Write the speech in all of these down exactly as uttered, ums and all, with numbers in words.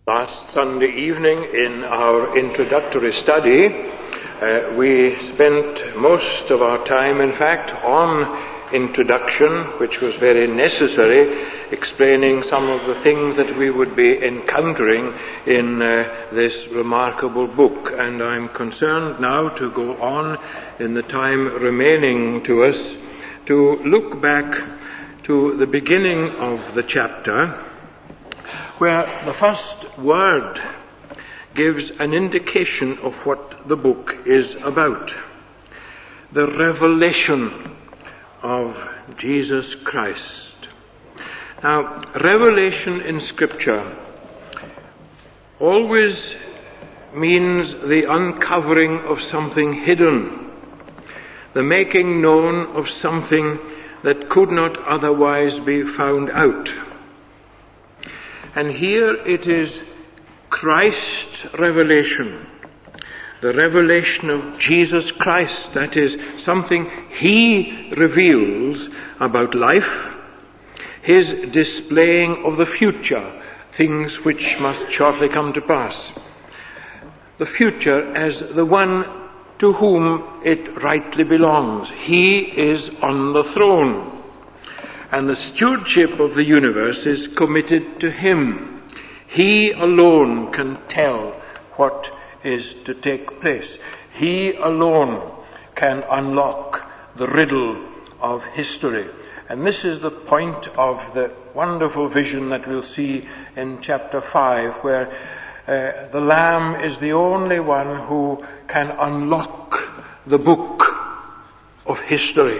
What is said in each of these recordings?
Last Sunday evening in our introductory study, uh, we spent most of our time, in fact, on introduction, which was very necessary, explaining some of the things that we would be encountering in uh, this remarkable book. And I'm concerned now to go on in the time remaining to us to look back to the beginning of the chapter, where the first word gives an indication of what the book is about. The revelation of Jesus Christ. Now, revelation in Scripture always means the uncovering of something hidden, the making known of something that could not otherwise be found out. And here it is Christ's revelation, the revelation of Jesus Christ, that is, something He reveals about life, His displaying of the future, things which must shortly come to pass. The future as the one to whom it rightly belongs. He is on the throne. And the stewardship of the universe is committed to Him. He alone can tell what is to take place. He alone can unlock the riddle of history. And this is the point of the wonderful vision that we'll see in chapter five, where uh, the Lamb is the only one who can unlock the book of history.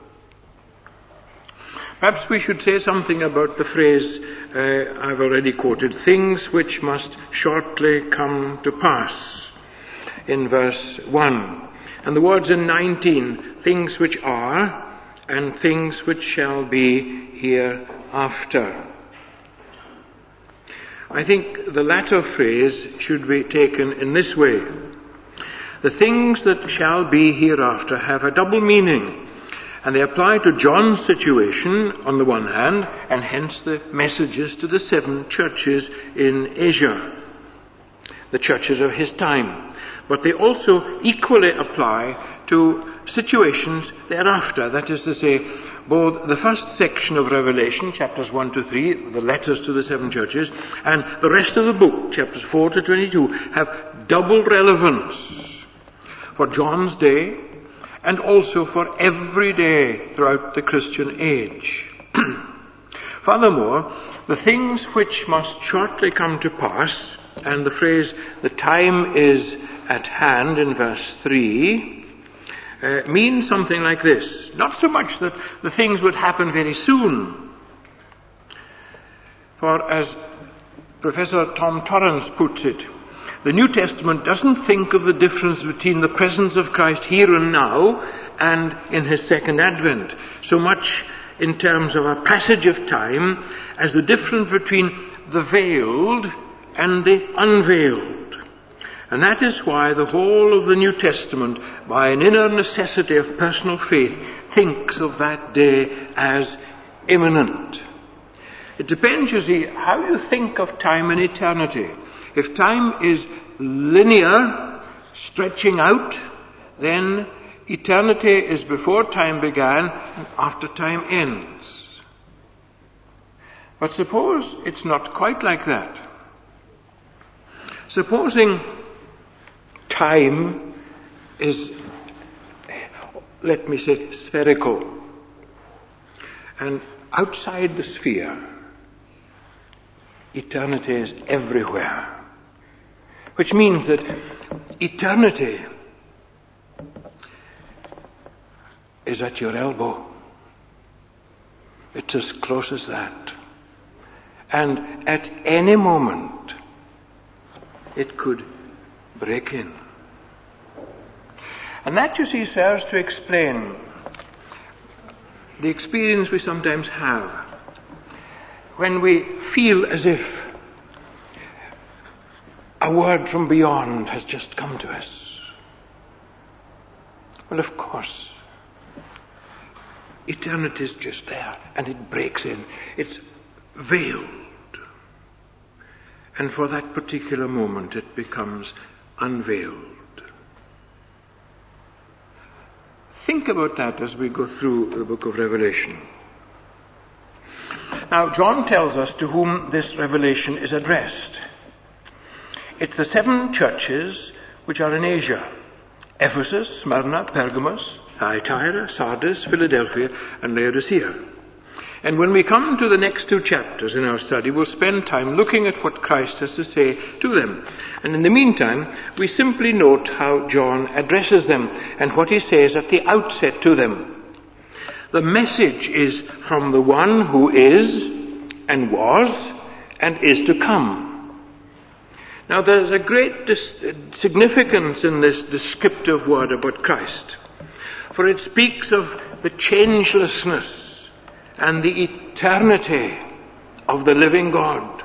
Perhaps we should say something about the phrase uh, I've already quoted, things which must shortly come to pass, in verse one. And the words in nineteen, things which are and things which shall be hereafter. I think the latter phrase should be taken in this way. The things that shall be hereafter have a double meaning. And they apply to John's situation on the one hand, and hence the messages to the seven churches in Asia, the churches of his time. But they also equally apply to situations thereafter. That is to say, both the first section of Revelation, chapters one to three, the letters to the seven churches, and the rest of the book, chapters four to twenty-two, have double relevance for John's day, and also for every day throughout the Christian age. Furthermore, the things which must shortly come to pass, and the phrase, the time is at hand in verse three, uh, means something like this. Not so much that the things would happen very soon, for as Professor Tom Torrance puts it, the New Testament doesn't think of the difference between the presence of Christ here and now and in His second advent so much in terms of a passage of time as the difference between the veiled and the unveiled. And that is why the whole of the New Testament, by an inner necessity of personal faith, thinks of that day as imminent. It depends, you see, how you think of time and eternity. If time is linear, stretching out, then eternity is before time began and after time ends. But suppose it's not quite like that. Supposing time is, let me say, spherical, and outside the sphere, eternity is everywhere. Which means that eternity is at your elbow. It's as close as that. And at any moment, it could break in. And that, you see, serves to explain the experience we sometimes have when we feel as if a word from beyond has just come to us. Well, of course, eternity is just there, and it breaks in. It's veiled. and for that particular moment it becomes unveiled. Think about that as we go through the book of Revelation. Now, John tells us to whom this revelation is addressed. It's the seven churches which are in Asia: Ephesus, Smyrna, Pergamos, Thyatira, Sardis, Philadelphia, and Laodicea. And when we come to the next two chapters in our study, we'll spend time looking at what Christ has to say to them. And in the meantime, we simply note how John addresses them and what he says at the outset to them. The message is from the one who is and was and is to come. Now, there's a great dis- significance in this descriptive word about Christ, for it speaks of the changelessness and the eternity of the living God.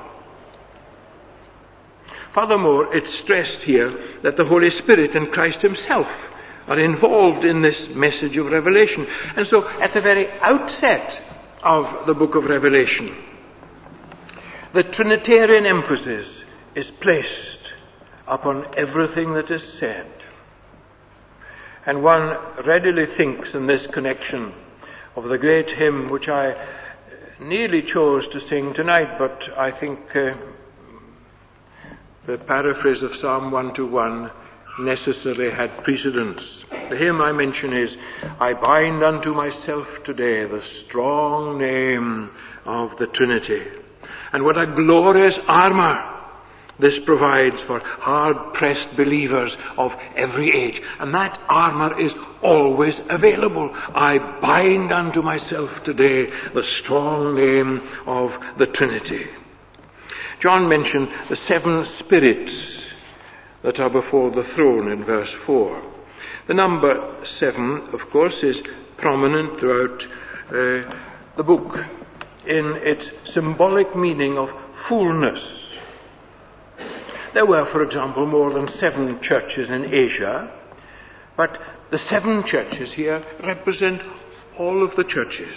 Furthermore, it's stressed here that the Holy Spirit and Christ himself are involved in this message of revelation. And so, at the very outset of the book of Revelation, the Trinitarian emphasis is placed upon everything that is said. And one readily thinks in this connection of the great hymn which I nearly chose to sing tonight, but I think uh, the paraphrase of Psalm one twenty-one necessarily had precedence. The hymn I mention is, "I bind unto myself today the strong name of the Trinity." And what a glorious armor this provides for hard-pressed believers of every age. And that armor is always available. I bind unto myself today the strong name of the Trinity. John mentioned the seven spirits that are before the throne in verse four. The number seven, of course, is prominent throughout uh, the book in its symbolic meaning of fullness. There were, for example, more than seven churches in Asia, but the seven churches here represent all of the churches.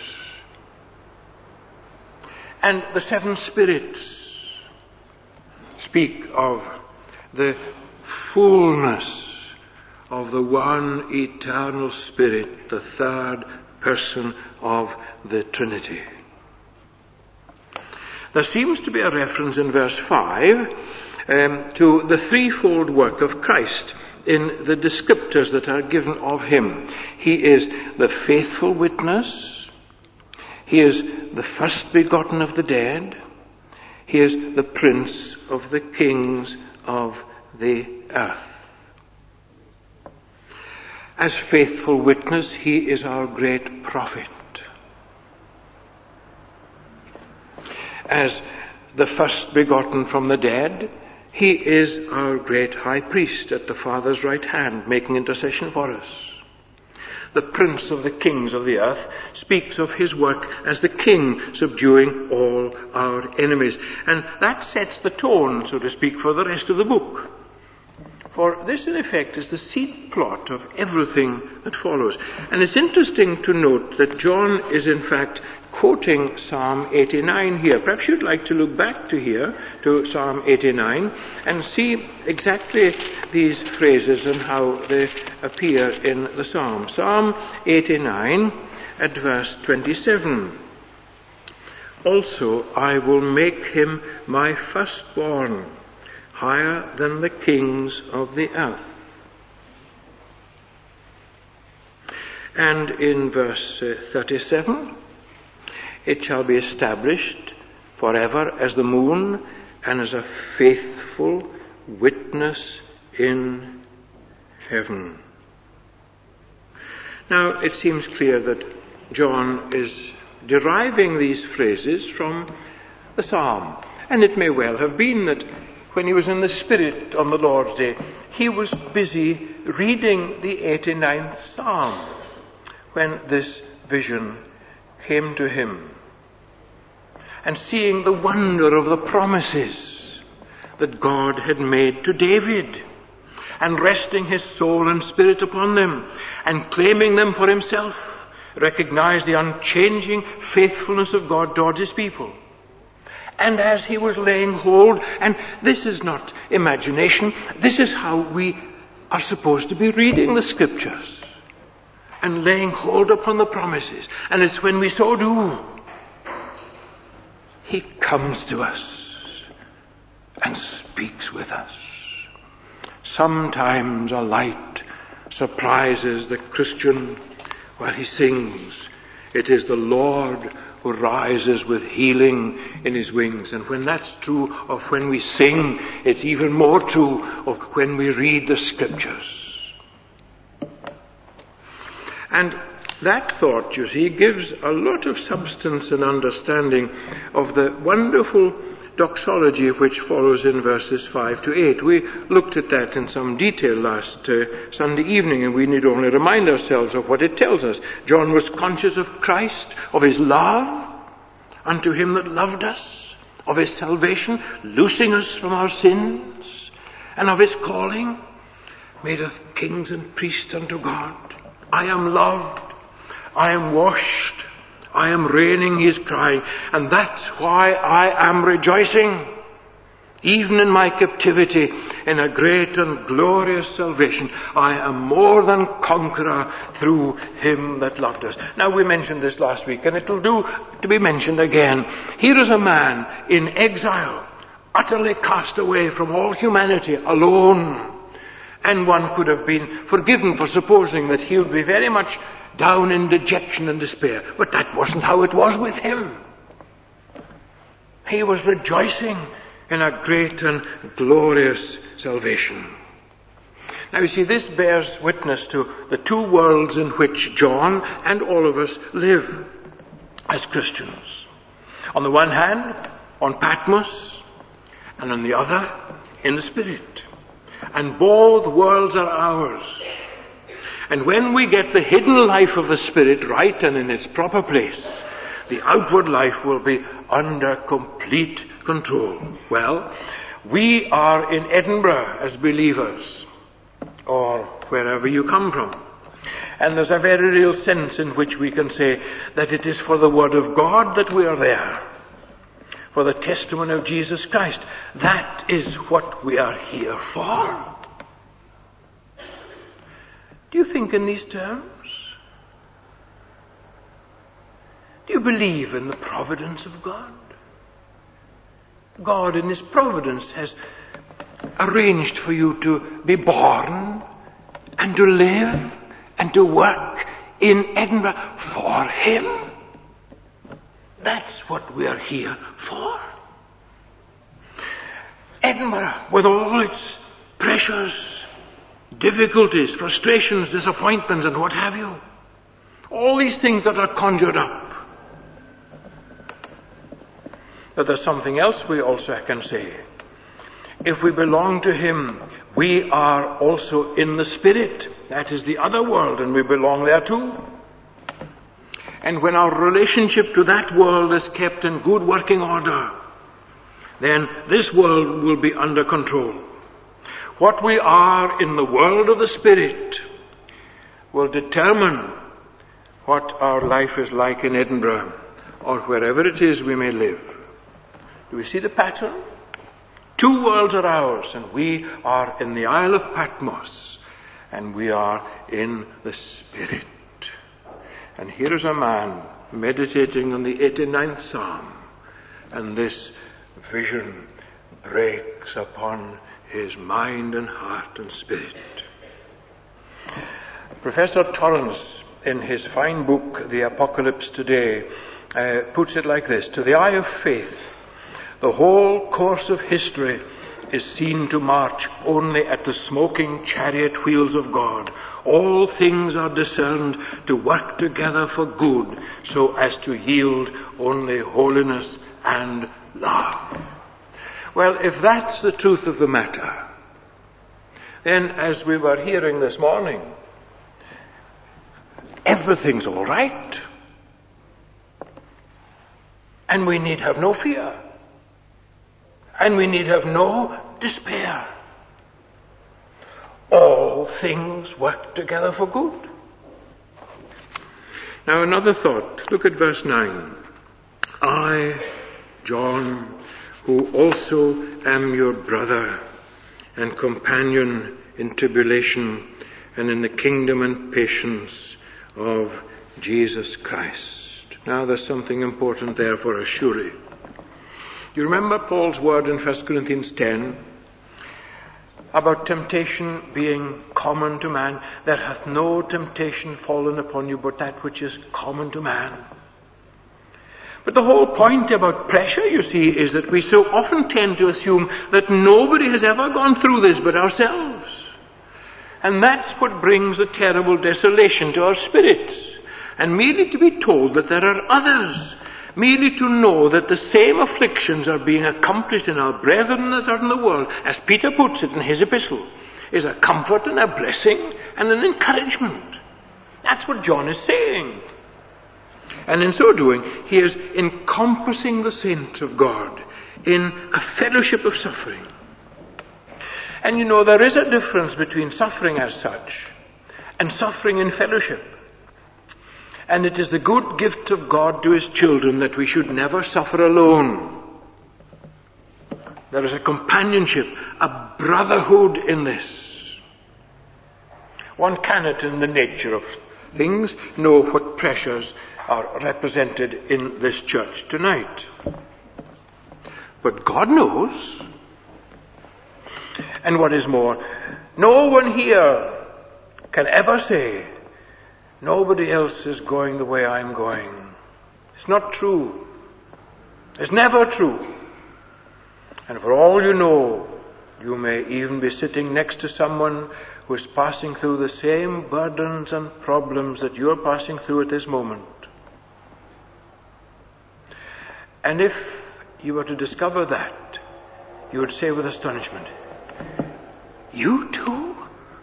And the seven spirits speak of the fullness of the one eternal Spirit, the third person of the Trinity. There seems to be a reference in verse five Um, to the threefold work of Christ in the descriptors that are given of him. He is the faithful witness. He is the first begotten of the dead. He is the prince of the kings of the earth. As faithful witness, he is our great prophet. As the first begotten from the dead, he is our great high priest at the Father's right hand, making intercession for us. The prince of the kings of the earth speaks of his work as the king subduing all our enemies. And that sets the tone, so to speak, for the rest of the book. For this, in effect, is the seed plot of everything that follows. And it's interesting to note that John is, in fact, quoting Psalm eighty-nine here. Perhaps you'd like to look back to here, to Psalm eighty-nine, and see exactly these phrases and how they appear in the Psalm. Psalm eighty-nine at verse twenty-seven. "Also I will make him my firstborn, higher than the kings of the earth." And in verse thirty-seven, "It shall be established forever as the moon and as a faithful witness in heaven." Now, it seems clear that John is deriving these phrases from the Psalm. And it may well have been that when he was in the Spirit on the Lord's Day, he was busy reading the eighty-ninth Psalm when this vision came to him, and seeing the wonder of the promises that God had made to David, and resting his soul and spirit upon them, and claiming them for himself, recognized the unchanging faithfulness of God towards his people. And as he was laying hold, and this is not imagination, this is how we are supposed to be reading the Scriptures and laying hold upon the promises. And it's when we so do, he comes to us and speaks with us. Sometimes a light surprises the Christian while he sings. It is the Lord who rises with healing in his wings. And when that's true of when we sing, it's even more true of when we read the Scriptures. And that thought, you see, gives a lot of substance and understanding of the wonderful doxology which follows in verses five to eight. We looked at that in some detail last uh, Sunday evening, and we need only remind ourselves of what it tells us. John was conscious of Christ, of his love unto him that loved us, of his salvation, loosing us from our sins, and of his calling, made us kings and priests unto God. I am loved, I am washed, I am reigning, he is crying, and that's why I am rejoicing, even in my captivity, in a great and glorious salvation. I am more than conqueror through him that loved us. Now, we mentioned this last week, and it'll do to be mentioned again. Here is a man in exile, utterly cast away from all humanity, alone. And one could have been forgiven for supposing that he would be very much down in dejection and despair. But that wasn't how it was with him. He was rejoicing in a great and glorious salvation. Now you see, this bears witness to the two worlds in which John and all of us live as Christians. On the one hand, on Patmos, and on the other, in the Spirit. And both worlds are ours. And when we get the hidden life of the Spirit right and in its proper place, the outward life will be under complete control. Well, we are in Edinburgh as believers, or wherever you come from. And there's a very real sense in which we can say that it is for the Word of God that we are there, for the testimony of Jesus Christ. That is what we are here for. Do you think in these terms? Do you believe in the providence of God? God in his providence has arranged for you to be born and to live and to work in Edinburgh for him. That's what we are here for. Edinburgh, with all its pressures, difficulties, frustrations, disappointments, and what have you. All these things that are conjured up. But there's something else we also can say. If we belong to him, we are also in the Spirit. That is the other world, and we belong there too. And when our relationship to that world is kept in good working order, then this world will be under control. What we are in the world of the Spirit will determine what our life is like in Edinburgh or wherever it is we may live. Do we see the pattern? Two worlds are ours, and we are in the Isle of Patmos, and we are in the Spirit. And here is a man meditating on the eighty-ninth Psalm, and this vision breaks upon his mind and heart and spirit. Professor Torrance, in his fine book, The Apocalypse Today, uh, puts it like this: to the eye of faith, the whole course of history is seen to march only at the smoking chariot wheels of God. All things are discerned to work together for good, so as to yield only holiness and love. Well, if that's the truth of the matter, then as we were hearing this morning, everything's all right. And we need have no fear. And we need have no despair. All things work together for good. Now another thought. Look at verse nine. I, John, who also am your brother and companion in tribulation and in the kingdom and patience of Jesus Christ. Now there's something important there for us, surely. You remember Paul's word in First Corinthians ten about temptation being common to man? There hath no temptation fallen upon you but that which is common to man. But the whole point about pressure, you see, is that we so often tend to assume that nobody has ever gone through this but ourselves. And that's what brings a terrible desolation to our spirits. And merely to be told that there are others, merely to know that the same afflictions are being accomplished in our brethren that are in the world, as Peter puts it in his epistle, is a comfort and a blessing and an encouragement. That's what John is saying. And in so doing, he is encompassing the saints of God in a fellowship of suffering. And you know, there is a difference between suffering as such and suffering in fellowship. And it is the good gift of God to his children that we should never suffer alone. There is a companionship, a brotherhood in this. One cannot, in the nature of things, know what pressures are represented in this church tonight. But God knows. And what is more, no one here can ever say, nobody else is going the way I'm going. It's not true. It's never true. And for all you know, you may even be sitting next to someone who is passing through the same burdens and problems that you're passing through at this moment. And if you were to discover that, you would say with astonishment, you too?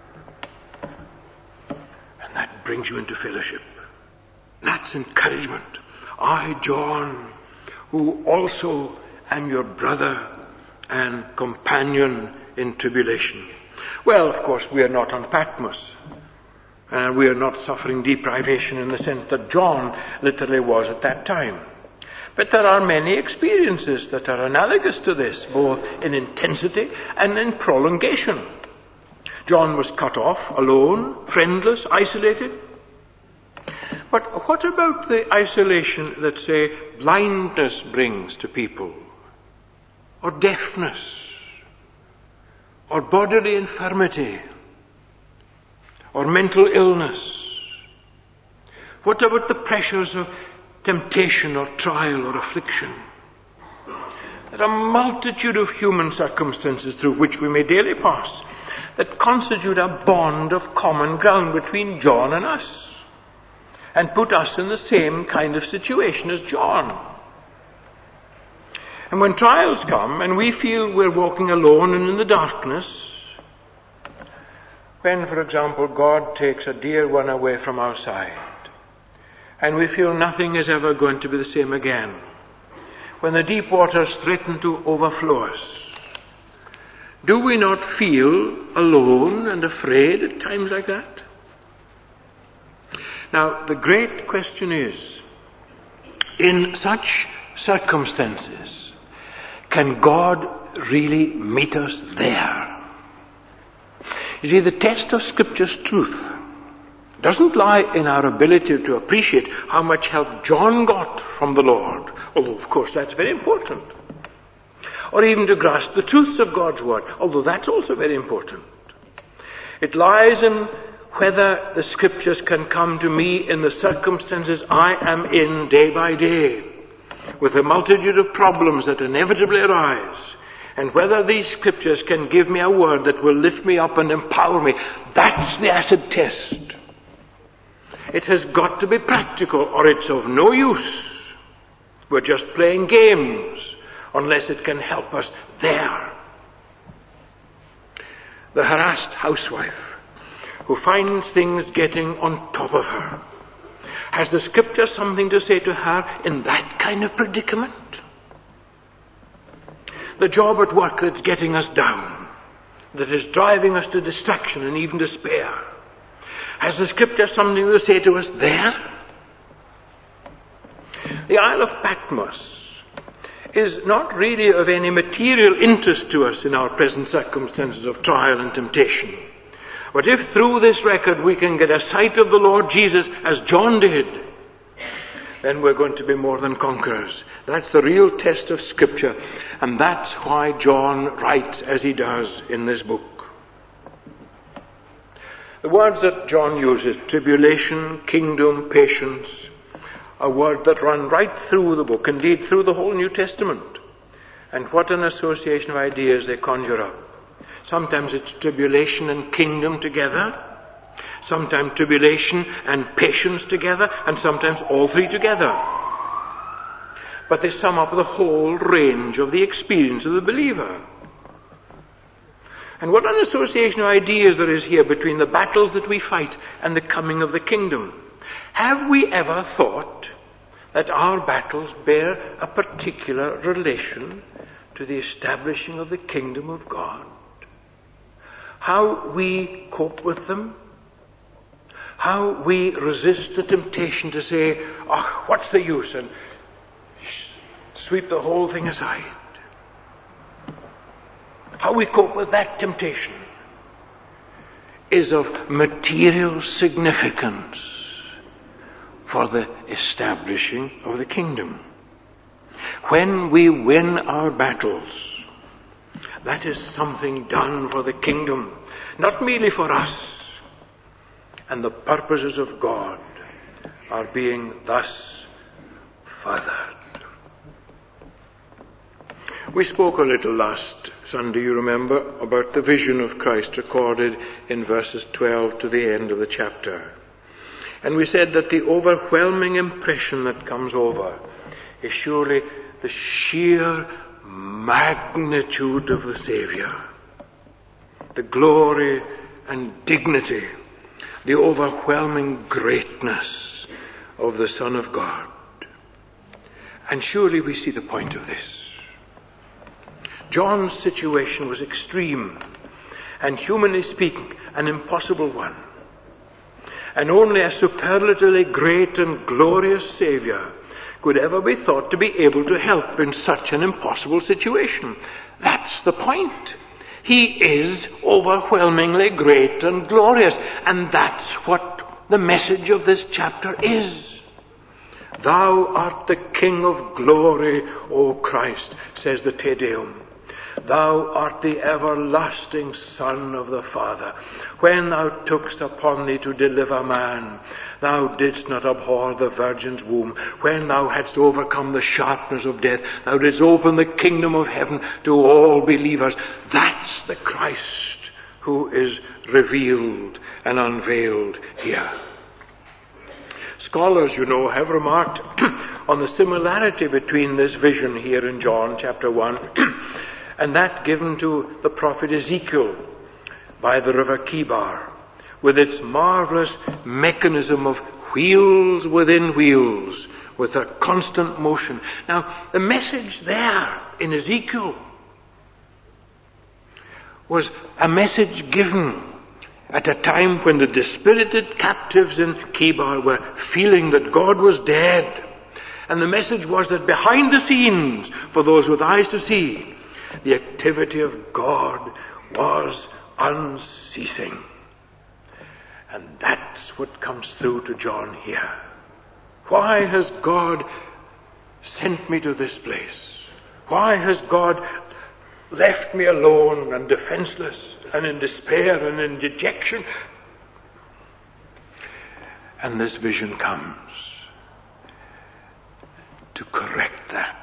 And that brings you into fellowship. That's encouragement. I, John, who also am your brother and companion in tribulation. Well, of course, we are not on Patmos. And we are not suffering deprivation in the sense that John literally was at that time. But there are many experiences that are analogous to this, both in intensity and in prolongation. John was cut off, alone, friendless, isolated. But what about the isolation that, say, blindness brings to people? Or deafness? Or bodily infirmity? Or mental illness? What about the pressures of temptation or trial or affliction? There are a multitude of human circumstances through which we may daily pass that constitute a bond of common ground between John and us and put us in the same kind of situation as John. And when trials come and we feel we're walking alone and in the darkness, when, for example, God takes a dear one away from our side, and we feel nothing is ever going to be the same again, when the deep waters threaten to overflow us, do we not feel alone and afraid at times like that? Now, the great question is, in such circumstances, can God really meet us there? You see, the test of Scripture's truth doesn't lie in our ability to appreciate how much help John got from the Lord, although of course that's very important. Or even to grasp the truths of God's Word, although that's also very important. It lies in whether the Scriptures can come to me in the circumstances I am in day by day, with a multitude of problems that inevitably arise, and whether these Scriptures can give me a word that will lift me up and empower me. That's the acid test. It has got to be practical, or it's of no use. We're just playing games unless it can help us there. The harassed housewife who finds things getting on top of her, has the Scripture something to say to her in that kind of predicament? The job at work that's getting us down, that is driving us to distraction and even despair, has the Scripture something to say to us there? The Isle of Patmos is not really of any material interest to us in our present circumstances of trial and temptation. But if through this record we can get a sight of the Lord Jesus as John did, then we're going to be more than conquerors. That's the real test of Scripture. And that's why John writes as he does in this book. The words that John uses, tribulation, kingdom, patience, are words that run right through the book, indeed through the whole New Testament. And what an association of ideas they conjure up. Sometimes it's tribulation and kingdom together. Sometimes tribulation and patience together. And sometimes all three together. But they sum up the whole range of the experience of the believer. And what an association of ideas there is here between the battles that we fight and the coming of the kingdom. Have we ever thought that our battles bear a particular relation to the establishing of the kingdom of God? How we cope with them? How we resist the temptation to say, oh, what's the use? And sweep the whole thing aside. How we cope with that temptation is of material significance for the establishing of the kingdom. When we win our battles, that is something done for the kingdom, not merely for us. And the purposes of God are being thus furthered. We spoke a little last Sunday, you remember, about the vision of Christ recorded in verses twelve to the end of the chapter. And we said that the overwhelming impression that comes over is surely the sheer magnitude of the Savior, the glory and dignity, the overwhelming greatness of the Son of God. And surely we see the point of this. John's situation was extreme and, humanly speaking, an impossible one. And only a superlatively great and glorious Savior could ever be thought to be able to help in such an impossible situation. That's the point. He is overwhelmingly great and glorious. And that's what the message of this chapter is. Thou art the King of glory, O Christ, says the Te Deum. Thou art the everlasting Son of the Father. When thou tookst upon thee to deliver man, thou didst not abhor the virgin's womb. When thou hadst overcome the sharpness of death, thou didst open the kingdom of heaven to all believers. That's the Christ who is revealed and unveiled here. Scholars, you know, have remarked on the similarity between this vision here in John chapter one and that given to the prophet Ezekiel by the river Kibar, with its marvelous mechanism of wheels within wheels, with a constant motion. Now, the message there in Ezekiel was a message given at a time when the dispirited captives in Kibar were feeling that God was dead. And the message was that behind the scenes, for those with eyes to see, the activity of God was unceasing. And that's what comes through to John here. Why has God sent me to this place? Why has God left me alone and defenseless and in despair and in dejection? And this vision comes to correct that.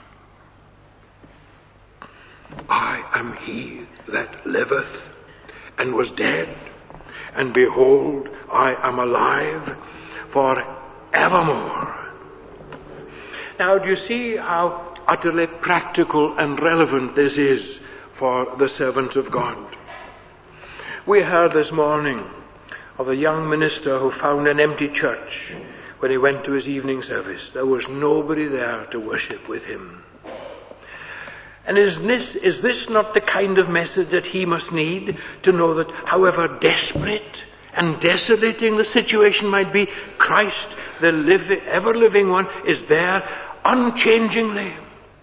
I am he that liveth and was dead, and behold, I am alive for evermore. Now, do you see how utterly practical and relevant this is for the servants of God? We heard this morning of the young minister who found an empty church when he went to his evening service. There was nobody there to worship with him. And is this, is this not the kind of message that he must need, to know that however desperate and desolating the situation might be, Christ, the live, ever-living one, is there unchangingly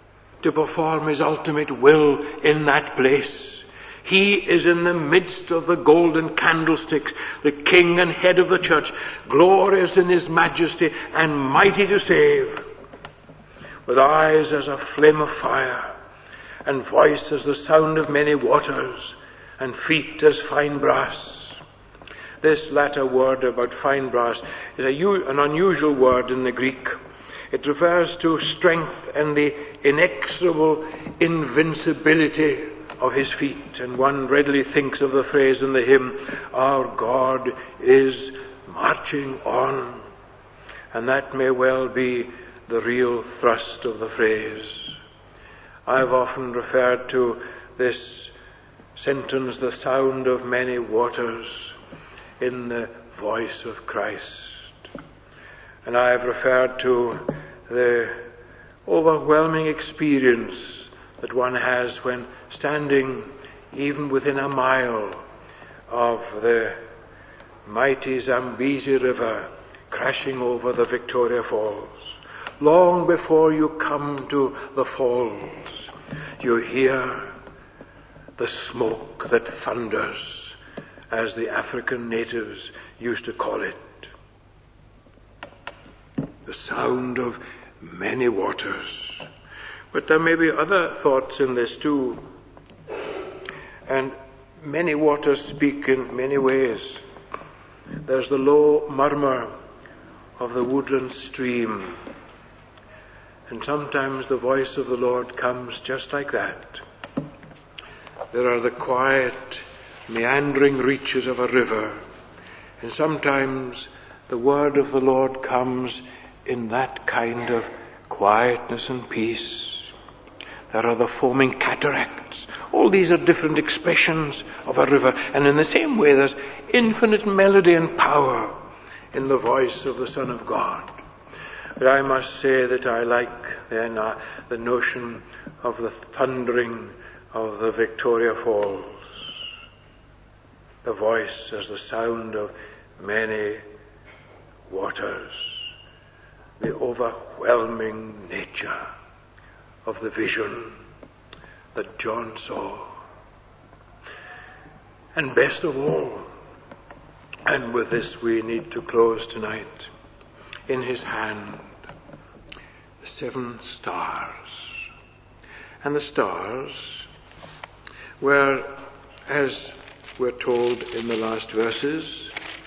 to perform his ultimate will in that place. He is in the midst of the golden candlesticks, the King and head of the church, glorious in his majesty and mighty to save, with eyes as a flame of fire, and voice as the sound of many waters, and feet as fine brass. This latter word about fine brass is a, an unusual word in the Greek. It refers to strength and the inexorable invincibility of his feet. And one readily thinks of the phrase in the hymn, "Our God is marching on." And that may well be the real thrust of the phrase. I've often referred to this sentence, "the sound of many waters," in the voice of Christ. And I have referred to the overwhelming experience that one has when standing even within a mile of the mighty Zambezi River crashing over the Victoria Falls. Long before you come to the falls, you hear the smoke that thunders, as the African natives used to call it. The sound of many waters. But there may be other thoughts in this too. And many waters speak in many ways. There's the low murmur of the woodland stream. And sometimes the voice of the Lord comes just like that. There are the quiet, meandering reaches of a river. And sometimes the word of the Lord comes in that kind of quietness and peace. There are the foaming cataracts. All these are different expressions of a river. And in the same way, there's infinite melody and power in the voice of the Son of God. But I must say that I like then uh, the notion of the thundering of the Victoria Falls. The voice as the sound of many waters. The overwhelming nature of the vision that John saw. And best of all, and with this we need to close tonight, in his hand, the seven stars. And the stars were, as we're told in the last verses,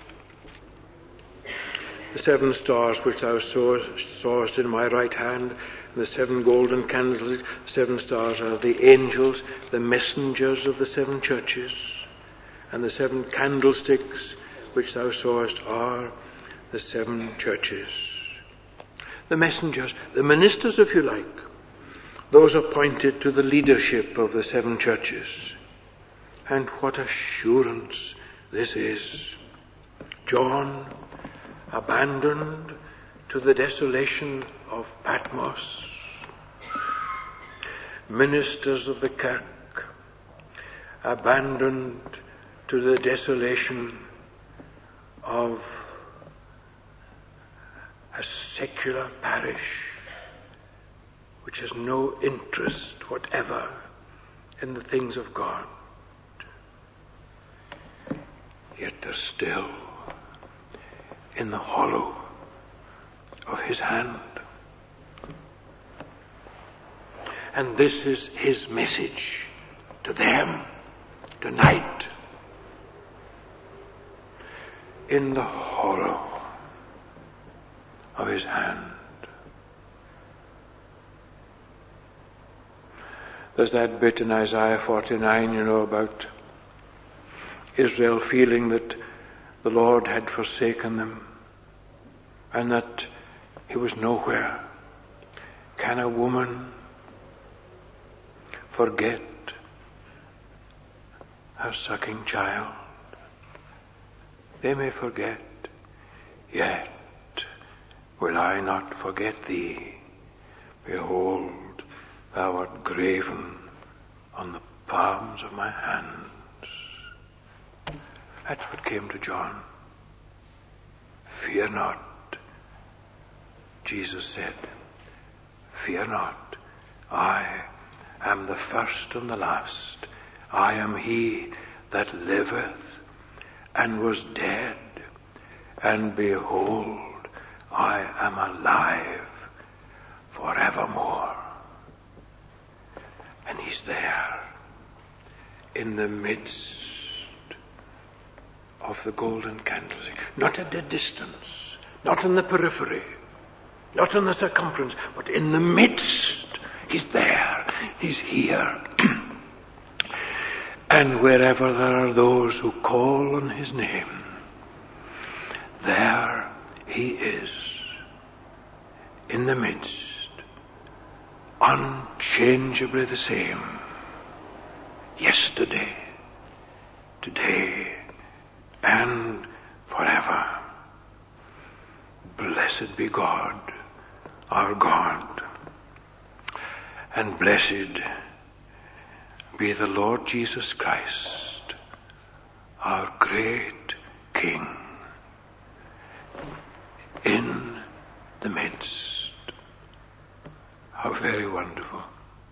the seven stars which thou sawest in my right hand, and the seven golden candlesticks. Seven stars are the angels, the messengers of the seven churches. And the seven candlesticks which thou sawest are the seven churches. The messengers, the ministers, if you like, those appointed to the leadership of the seven churches. And what assurance this is. John, abandoned to the desolation of Patmos, ministers of the Kirk, abandoned to the desolation of a secular parish which has no interest whatever in the things of God. Yet they're still in the hollow of his hand. And this is his message to them tonight. In the hollow of his hand. There's that bit in Isaiah forty-nine, you know, about Israel feeling that the Lord had forsaken them and that he was nowhere. Can a woman forget her sucking child? They may forget, yet will I not forget thee. Behold, thou art graven on the palms of my hands. That's what came to John. Fear not, Jesus said. Fear not, I am the first and the last. I am he that liveth and was dead, and behold, I am alive forevermore. And he's there in the midst of the golden candlestick, not at a distance, not in the periphery, not in the circumference, but in the midst. He's there. He's here. And wherever there are those who call on his name, there he is, in the midst, unchangeably the same, yesterday, today, and forever. Blessed be God, our God, and blessed be the Lord Jesus Christ, our great King, in the midst. How very wonderful.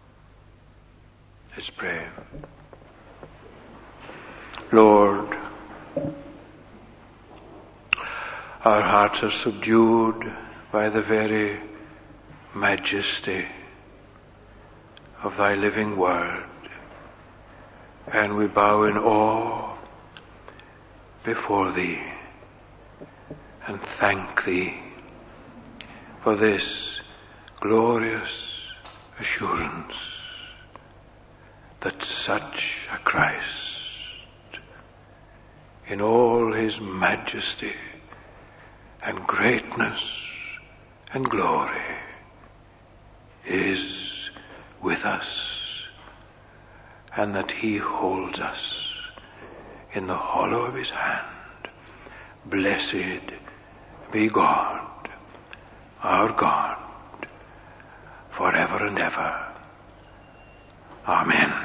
Let's pray. Lord, our hearts are subdued by the very majesty of thy living word, and we bow in awe before thee and thank thee for this glorious assurance that such a Christ, in all his majesty and greatness and glory, is with us, and that he holds us in the hollow of his hand. Blessed be God, our God, forever and ever. Amen.